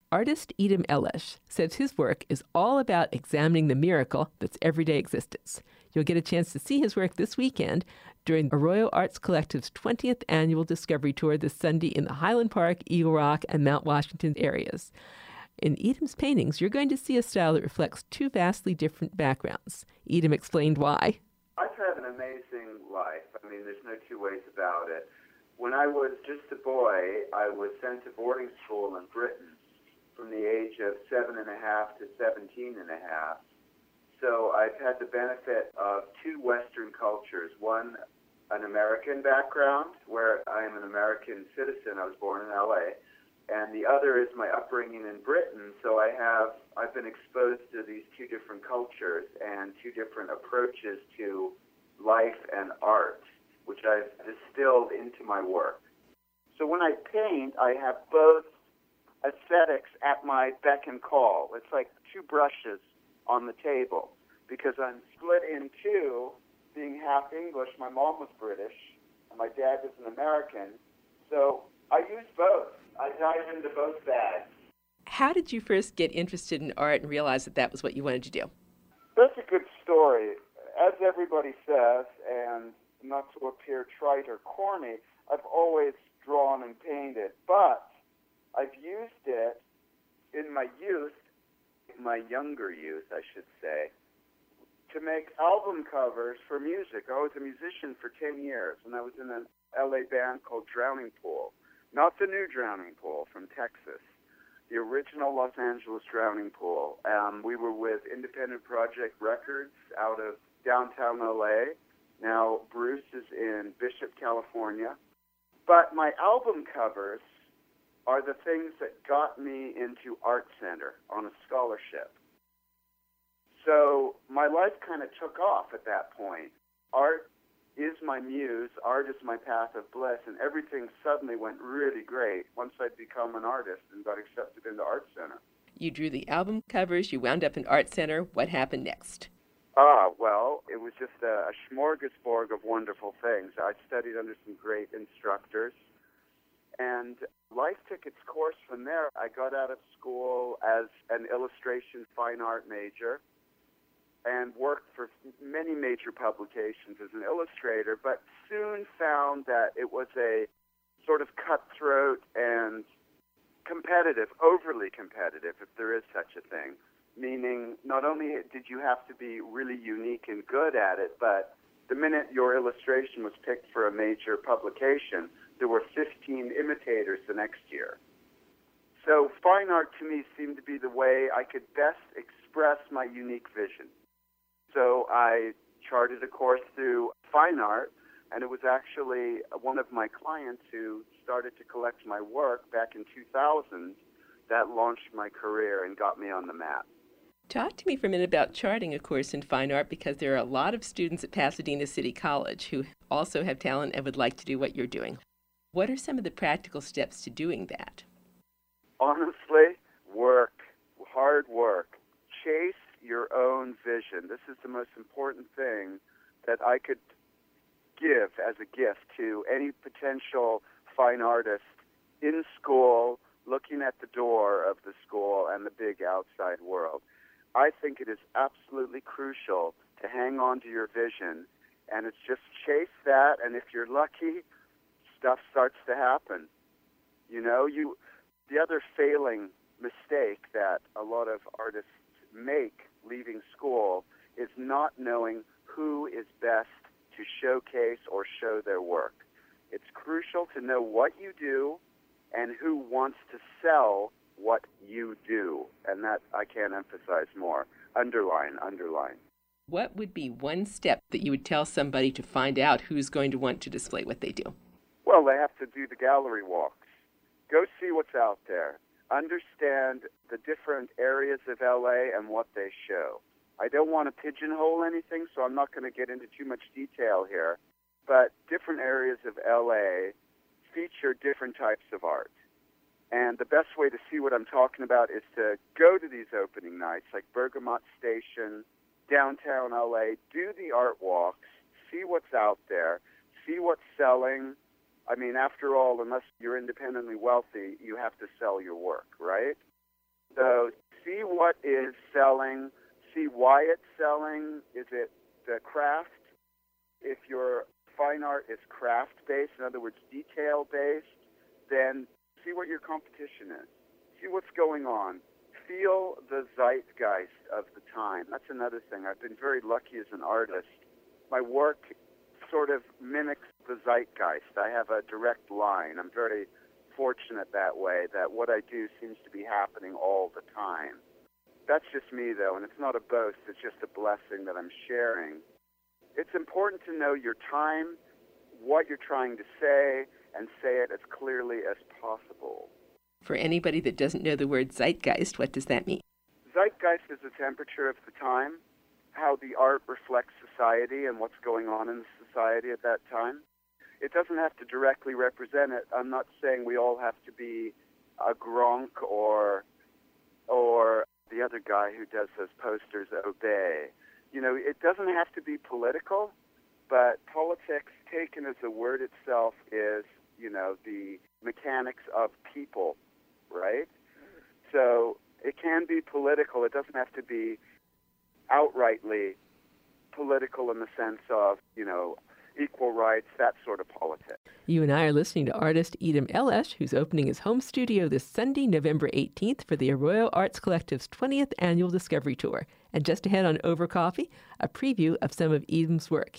Artist Edom Elesh says his work is all about examining the miracle that's everyday existence. You'll get a chance to see his work this weekend during Arroyo Arts Collective's 20th Annual Discovery Tour this Sunday in the Highland Park, Eagle Rock, and Mount Washington areas. In Edom's paintings, you're going to see a style that reflects two vastly different backgrounds. Edom explained why. I've had an amazing life. I mean, there's no two ways about it. When I was just a boy, I was sent to boarding school in Britain from the age of 7.5 to 17.5. So I've had the benefit of two Western cultures. One, an American background, where I am an American citizen. I was born in L.A., and the other is my upbringing in Britain. So I've been exposed to these two different cultures and two different approaches to life and art, which I've distilled into my work. So when I paint, I have both aesthetics at my beck and call. It's like two brushes on the table because I'm split in two, being half English. My mom was British, and my dad was an American. So I use both. I dive into both bags. How did you first get interested in art and realize that that was what you wanted to do? That's a good story. As everybody says, and not to appear trite or corny, I've always drawn and painted, but I've used it in my youth, my younger youth, I should say, to make album covers for music. I was a musician for 10 years, and I was in an LA band called Drowning Pool. Not the new Drowning Pool from Texas, the original Los Angeles Drowning Pool. We were with Independent Project Records out of downtown LA. Now Bruce is in Bishop, California. But my album covers are the things that got me into Art Center on a scholarship. So my life kind of took off at that point. Art is my muse, art is my path of bliss, and everything suddenly went really great once I'd become an artist and got accepted into Art Center. You drew the album covers, you wound up in Art Center. What happened next? Well, it was just a smorgasbord of wonderful things. I studied under some great instructors, and life took its course from there. I got out of school as an illustration fine art major and worked for many major publications as an illustrator, but soon found that it was a sort of cutthroat and competitive, overly competitive, if there is such a thing. Meaning, not only did you have to be really unique and good at it, but the minute your illustration was picked for a major publication, there were 15 imitators the next year. So fine art to me seemed to be the way I could best express my unique vision. So I charted a course through fine art, and it was actually one of my clients who started to collect my work back in 2000 that launched my career and got me on the map. Talk to me for a minute about charting a course in fine art, because there are a lot of students at Pasadena City College who also have talent and would like to do what you're doing. What are some of the practical steps to doing that? Honestly, work, hard work. Chase your own vision. This is the most important thing that I could give as a gift to any potential fine artist in school, looking at the door of the school and the big outside world. I think it is absolutely crucial to hang on to your vision, and it's just chase that, and if you're lucky, stuff starts to happen. You know, the other failing mistake that a lot of artists make leaving school is not knowing who is best to showcase or show their work. It's crucial to know what you do and who wants to sell what you do, and that I can't emphasize more. Underline. What would be one step that you would tell somebody to find out who's going to want to display what they do? Well, they have to do the gallery walks. Go see what's out there. Understand the different areas of LA and what they show. I don't want to pigeonhole anything, so I'm not going to get into too much detail here, but different areas of LA feature different types of art. And the best way to see what I'm talking about is to go to these opening nights, like Bergamot Station, downtown LA, do the art walks, see what's out there, see what's selling. I mean, after all, unless you're independently wealthy, you have to sell your work, right? So see what is selling, see why it's selling. Is it the craft? If your fine art is craft-based, in other words, detail-based, then see what your competition is. See what's going on. Feel the zeitgeist of the time. That's another thing. I've been very lucky as an artist. My work sort of mimics the zeitgeist. I have a direct line. I'm very fortunate that way, that what I do seems to be happening all the time. That's just me, though, and it's not a boast. It's just a blessing that I'm sharing. It's important to know your time, what you're trying to say, and say it as clearly as possible. For anybody that doesn't know the word zeitgeist, what does that mean? Zeitgeist is the temperature of the time, how the art reflects society and what's going on in society at that time. It doesn't have to directly represent it. I'm not saying we all have to be a Gronk or the other guy who does those posters, Obey. You know, it doesn't have to be political, but politics, taken as a word itself, is, you know, the mechanics of people, right? So it can be political. It doesn't have to be outrightly political in the sense of, you know, equal rights, that sort of politics. You and I are listening to artist Edom Elesh, who's opening his home studio this Sunday, November 18th, for the Arroyo Arts Collective's 20th Annual Discovery Tour. And just ahead on Over Coffee, a preview of some of Edom's work.